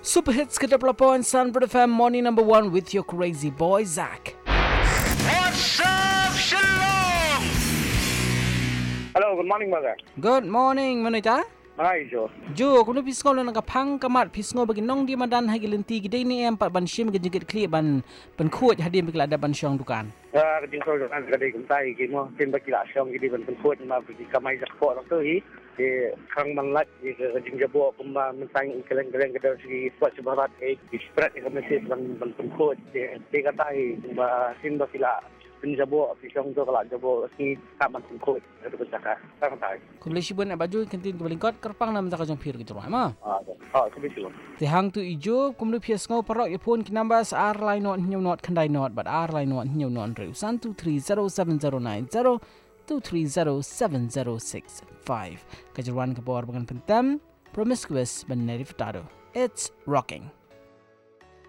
Super hits ke 20.9 Sunbird FM morning number 1 with your crazy boy Zach. What's up, Shalom? Hello, good morning, brother. Good morning, Manita. Hi, Joe. Jo, kuno pisngol na nakapang kamat pisngol bagi nong di madan hagilenti gidai ni empat ban shim gejigit kli ban khut hadim bagi ada ban syong dukan. Kajing so kan kadai kumtai kimo tin baki la syong gidi ban khut ma bagi kamai jakpo tu hi. Kang manlat di kajing jabo kumba mentang keleng-keleng kada segi Swachh Bharat di spread informasi ban khut di katai kumba tin baki la penjabo pisong tu kalau jabo si tak ban khut itu bercakap sang tai. Kumle shibun na baju kantin kebalingkot kerpang nam ta kajong pir gitu ma. Sebetulnya. Ti hang tu ijo kumle pisngol parok ipun kinambas ar line not new not kandai not but ar line not new not ru 1230709 2307065 kajarwan ke bawah dengan pentam promiscuous ben nerif tado. It's rocking.